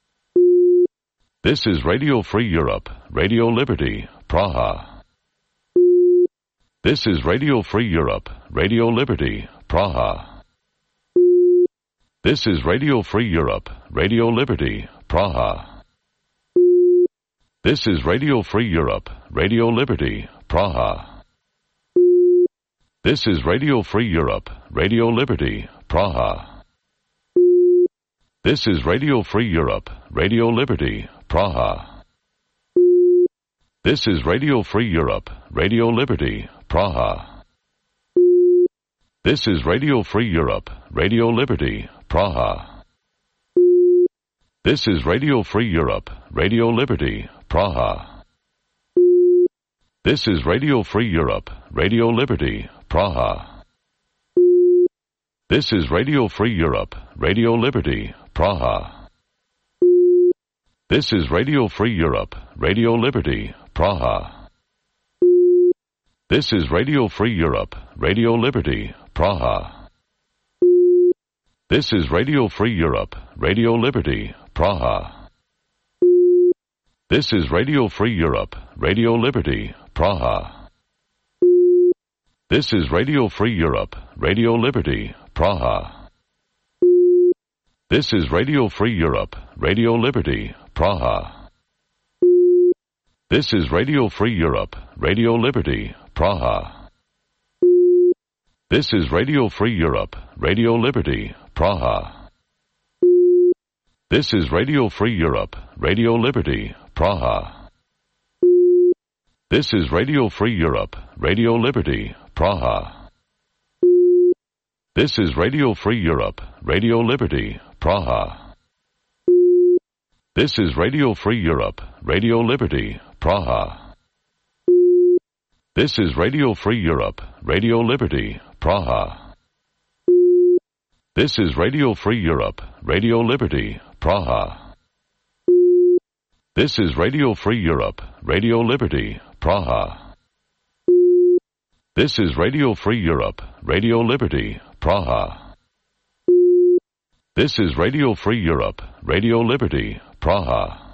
This is Radio Free Europe, Radio Liberty, Praha. This is Radio Free Europe, Radio Liberty, Praha. This is Radio Free Europe, Radio Liberty, Praha. This is Radio Free Europe, Radio Liberty, Praha. This is Radio Free Europe, Radio Liberty, Praha. This is Radio Free Europe, Radio Liberty, Praha. This is Radio Free Europe, Radio Liberty, Praha. This is Radio Free Europe, Radio Liberty, Praha. This is Radio Free Europe, Radio Liberty, Praha. This is Radio Free Europe, Radio Liberty, Praha. This is Radio Free Europe, Radio Liberty, Praha. This is Radio Free Europe, Radio Liberty, Praha. This is Radio Free Europe, Radio Liberty, Praha. This is Radio Free Europe, Radio Liberty, Praha. This is Radio Free Europe, Radio Liberty, Praha. This is Radio Free Europe, Radio Liberty, Praha. This is Radio Free Europe, Radio Liberty, Praha. This is Radio Free Europe, Radio Liberty, Praha. This is Radio Free Europe, Radio Liberty, Praha. This is Radio Free Europe, Radio Liberty, Praha. This is Radio Free Europe, Radio Liberty, Praha. This is Radio Free Europe, Radio Liberty, Praha. This is Radio Free Europe, Radio Liberty, Praha. This is Radio Free Europe, Radio Liberty, Praha. This is Radio Free Europe, Radio Liberty, Praha. This is Radio Free Europe, Radio Liberty, Praha. This is Radio Free Europe, Radio Liberty, Praha. This is Radio Free Europe, Radio Liberty, Praha.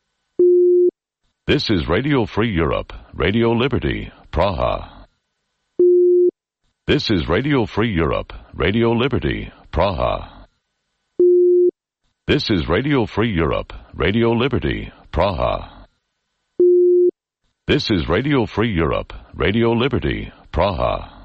This is Radio Free Europe, Radio Liberty, Praha. This is Radio Free Europe, Radio Liberty, Praha. This is Radio Free Europe, Radio Liberty, Praha. This is Radio Free Europe, Radio Liberty, Praha.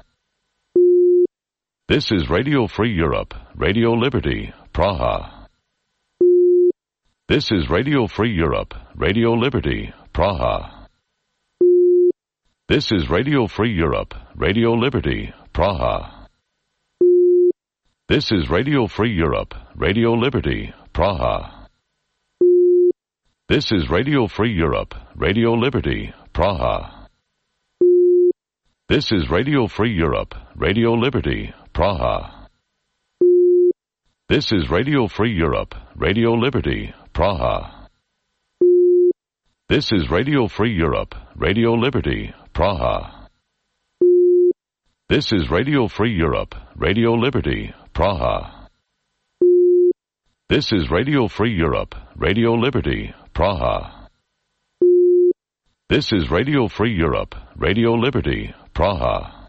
This is Radio Free Europe, Radio Liberty, Praha. This is Radio Free Europe, Radio Liberty, Praha. This is Radio Free Europe, Radio Liberty, Praha. This is Radio Free Europe, Radio Liberty, Praha. This is Radio Free Europe, Radio Liberty, Praha. This is Radio Free Europe, Radio Liberty, Praha. This is Radio Free Europe, Radio Liberty, Praha. This is Radio Free Europe, Radio Liberty, Praha. This is Radio Free Europe, Radio Liberty, Praha. This is Radio Free Europe, Radio Liberty, Praha. This is Radio Free Europe, Radio Liberty, Praha.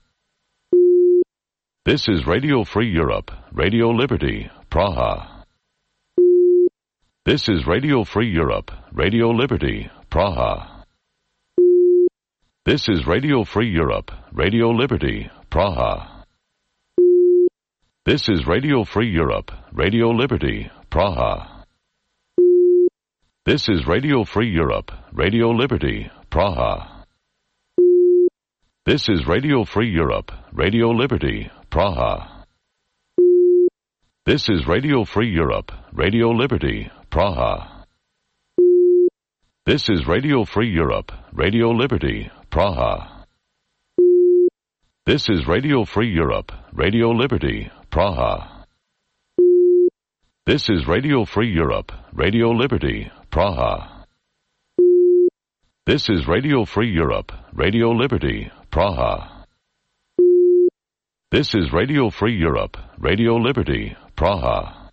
This is Radio Free Europe, Radio Liberty, Praha. This is Radio Free Europe, Radio Liberty, Praha. This is Radio Free Europe, Radio Liberty, Praha. This is Radio Free Europe, Radio Liberty, Praha. This is Radio Free Europe, Radio Liberty, Praha. This is Radio Free Europe, Radio Liberty, Praha. This is Radio Free Europe, Radio Liberty, Praha. This is Radio Free Europe, Radio Liberty, Praha. This is Radio Free Europe, Radio Liberty, Praha. This is Radio Free Europe, Radio Liberty, Praha. This is Radio Free Europe, Radio Liberty, Praha. This is Radio Free Europe, Radio Liberty, Praha.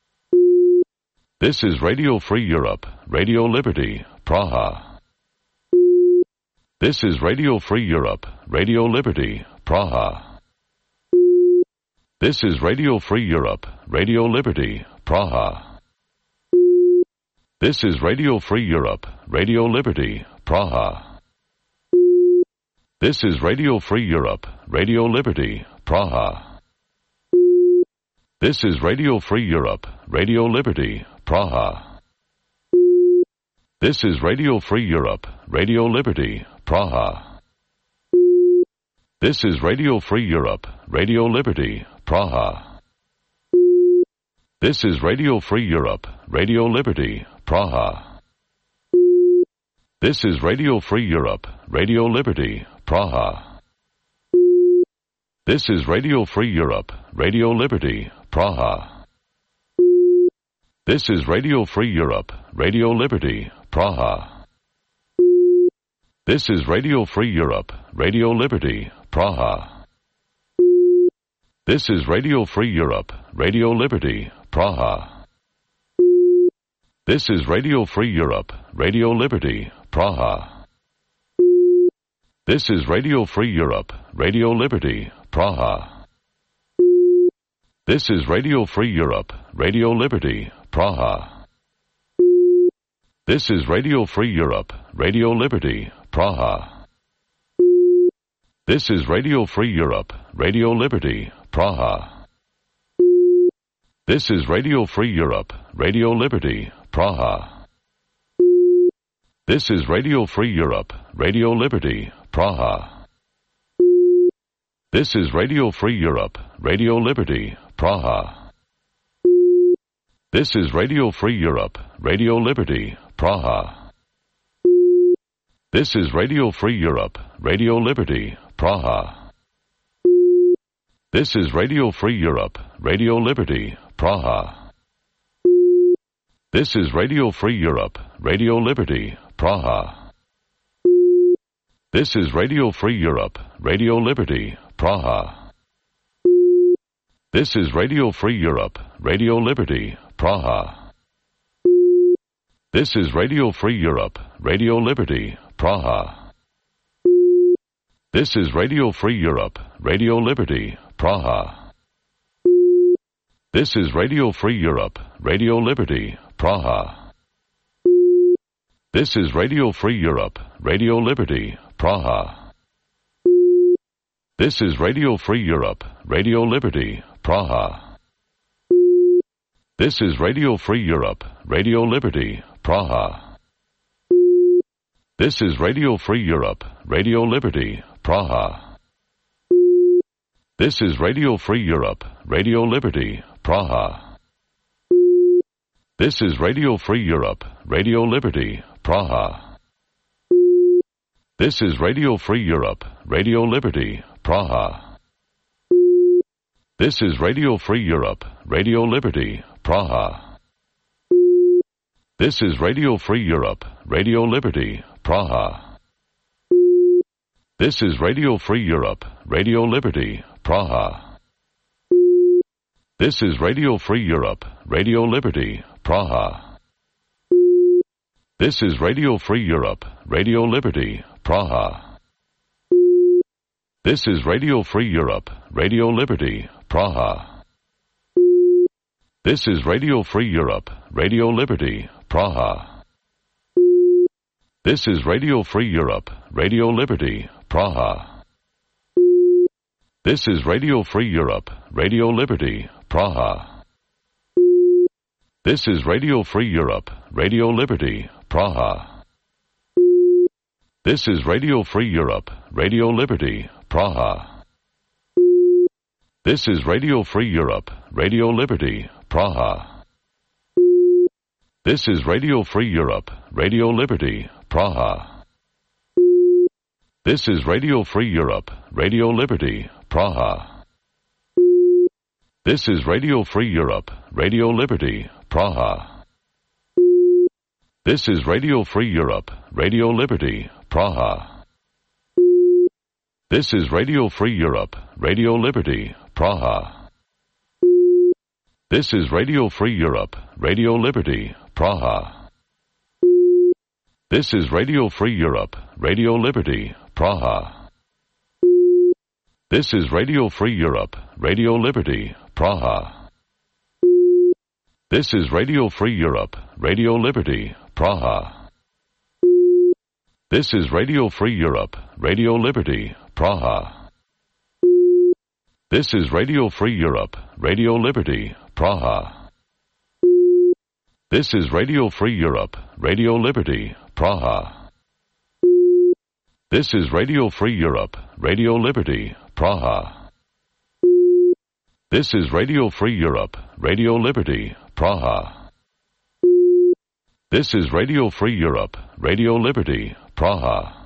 This is Radio Free Europe, Radio Liberty, Praha. This is Radio Free Europe, Radio Liberty, Praha. This is Radio Free Europe, Radio Liberty, Praha. This is Radio Free Europe, Radio Liberty, Praha. This is Radio Free Europe, Radio Liberty, Praha. This is Radio Free Europe, Radio Liberty, Praha. This is Radio Free Europe, Radio Liberty, Praha. This is Radio Free Europe, Radio Liberty, Praha. This is Radio Free Europe, Radio Liberty, Praha. This is Radio Free Europe, Radio Liberty, Praha. This is Radio Free Europe, Radio Liberty, Praha. This is Radio Free Europe, Radio Liberty, Praha. This is Radio Free Europe, Radio Liberty, Praha. This is Radio Free Europe, Radio Liberty, Praha. This is Radio Free Europe, Radio Liberty, Praha. This is Radio Free Europe, Radio Liberty, Praha. This is Radio Free Europe, Radio Liberty, Praha. This is Radio Free Europe, Radio Liberty, Praha. This is Radio Free Europe, Radio Liberty, Praha. This is Radio Free Europe, Radio Liberty, Praha. This is Radio Free Europe, Radio Liberty, Praha. This is Radio Free Europe, Radio Liberty, Praha. This is Radio Free Europe, Radio Liberty, Praha. This is Radio Free Europe, Radio Liberty, Praha. This is Radio Free Europe, Radio Liberty, Praha. This is Radio Free Europe, Radio Liberty, Praha. This is Radio Free Europe, Radio Liberty, Praha. This is Radio Free Europe, Radio Liberty, Praha. This is Radio Free Europe, Radio Liberty, Praha. This is Radio Free Europe, Radio Liberty, Praha. This is Radio Free Europe, Radio Liberty, Praha. This is Radio Free Europe, Radio Liberty, Praha. This is Radio Free Europe, Radio Liberty, Praha. This is Radio Free Europe, Radio Liberty, Praha. This is Radio Free Europe, Radio Liberty, Praha. This is Radio Free Europe, Radio Liberty, Praha. This is Radio Free Europe, Radio Liberty, Praha. This is Radio Free Europe, Radio Liberty, Praha. This is Radio Free Europe, Radio Liberty, Praha. This is Radio Free Europe, Radio Liberty, Praha. This is Radio Free Europe, Radio Liberty, Praha. This is Radio Free Europe, Radio Liberty, Praha. This is Radio Free Europe, Radio Liberty, Praha. This is Radio Free Europe, Radio Liberty, Praha. This is Radio Free Europe, Radio Liberty, Praha. This is Radio Free Europe, Radio Liberty, Praha. This is Radio Free Europe, Radio Liberty, Praha. This is Radio Free Europe, Radio Liberty, Praha. This is Radio Free Europe, Radio Liberty, Praha. This is Radio Free Europe, Radio Liberty, Praha. This is Radio Free Europe, Radio Liberty, Praha. This is Radio Free Europe, Radio Liberty, Praha. This is Radio Free Europe, Radio Liberty, Praha. This is Radio Free Europe, Radio Liberty, Praha. This is Radio Free Europe, Radio Liberty, Praha. This is Radio Free Europe, Radio Liberty, Praha. This is Radio Free Europe, Radio Liberty, Praha. This is Radio Free Europe, Radio Liberty, Praha. This is Radio Free Europe, Radio Liberty, Praha. This is Radio Free Europe, Radio Liberty, Praha. This is Radio Free Europe, Radio Liberty, Praha. This is Radio Free Europe, Radio Liberty, Praha. This is Radio Free Europe, Radio Liberty, Praha. This is Radio Free Europe, Radio Liberty, Praha. This is Radio Free Europe, Radio Liberty, Praha.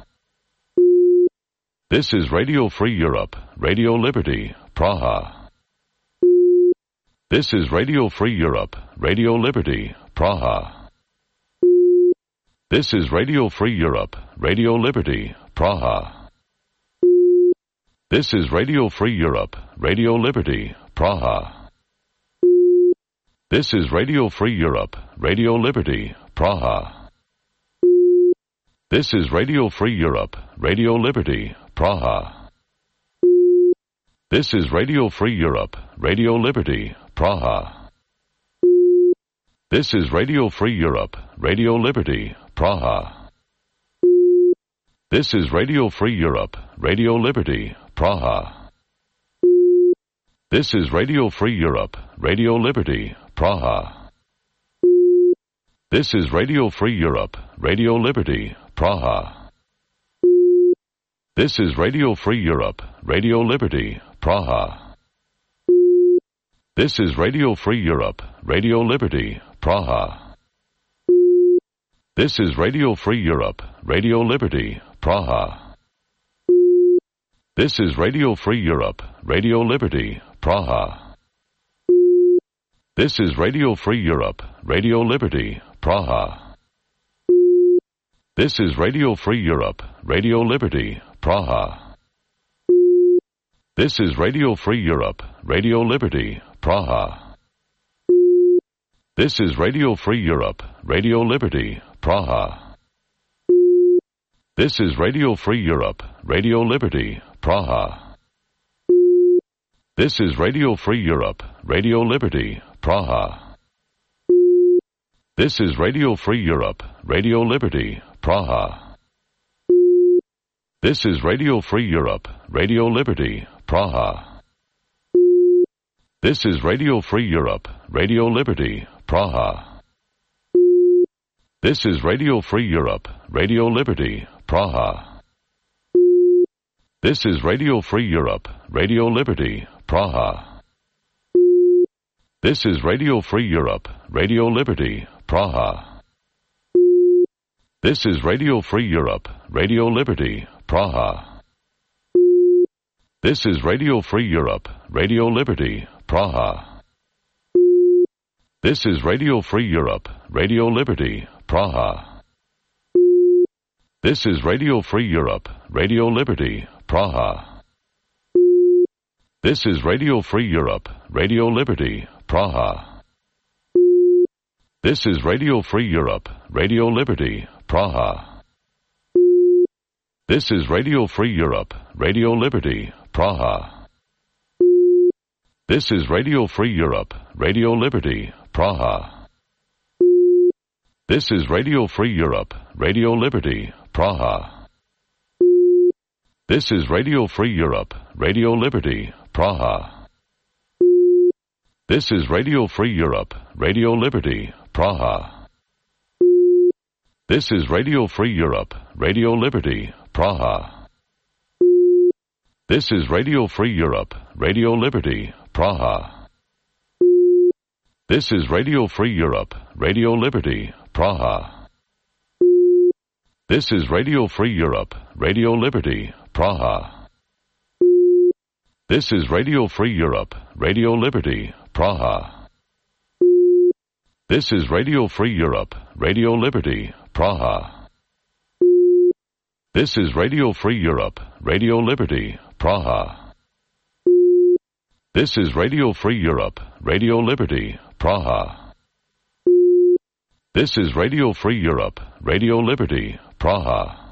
This is Radio Free Europe, Radio Liberty, Praha. This is Radio Free Europe, Radio Liberty, Praha. This is Radio Free Europe, Radio Liberty, Praha. This is Radio Free Europe, Radio Liberty, Praha. This is Radio Free Europe, Radio Liberty, Praha. This is Radio Free Europe, Radio Liberty, Praha. This is Radio Free Europe, Radio Liberty, Praha. This is Radio Free Europe, Radio Liberty, Praha. This is Radio Free Europe, Radio Liberty, Praha. This is Radio Free Europe, Radio Liberty, Praha. This is Radio Free Europe, Radio Liberty, Praha. This is Radio Free Europe, Radio Liberty, Praha. This is Radio Free Europe, Radio Liberty, Praha. This is Radio Free Europe, Radio Liberty, Praha. This is Radio Free Europe, Radio Liberty, Praha. This is Radio Free Europe, Radio Liberty, Praha. This is Radio Free Europe, Radio Liberty, Praha. This is Radio Free Europe, Radio Liberty, Praha. This is Radio Free Europe, Radio Liberty, Praha. This is Radio Free Europe, Radio Liberty, Praha. This is Radio Free Europe, Radio Liberty, Praha. This is Radio Free Europe, Radio Liberty, Praha. This is Radio Free Europe, Radio Liberty, Praha. This is Radio Free Europe, Radio Liberty, Praha. This is Radio Free Europe, Radio Liberty, Praha. This is Radio Free Europe, Radio Liberty, Praha. This is Radio Free Europe, Radio Liberty, Praha. This is Radio Free Europe, Radio Liberty, Praha. This is Radio Free Europe, Radio Liberty, Praha. This is Radio Free Europe, Radio Liberty, Praha. This is Radio Free Europe, Radio Liberty, Praha. This is Radio Free Europe, Radio Liberty, Praha. This is Radio Free Europe, Radio Liberty, Praha. This is Radio Free Europe, Radio Liberty, Praha. This is Radio Free Europe, Radio Liberty, Praha. This is Radio Free Europe, Radio Liberty, Praha. This is Radio Free Europe, Radio Liberty, Praha. This is Radio Free Europe, Radio Liberty, Praha. This is Radio Free Europe, Radio Liberty, Praha. This is Radio Free Europe, Radio Liberty, Praha. This is Radio Free Europe, Radio Liberty, Praha. This is Radio Free Europe, Radio Liberty, Praha. This is Radio Free Europe, Radio Liberty, Praha. This is Radio Free Europe, Radio Liberty, Praha. This is Radio Free Europe, Radio Liberty, Praha. This is Radio Free Europe, Radio Liberty, Praha. This is Radio Free Europe, Radio Liberty, Praha.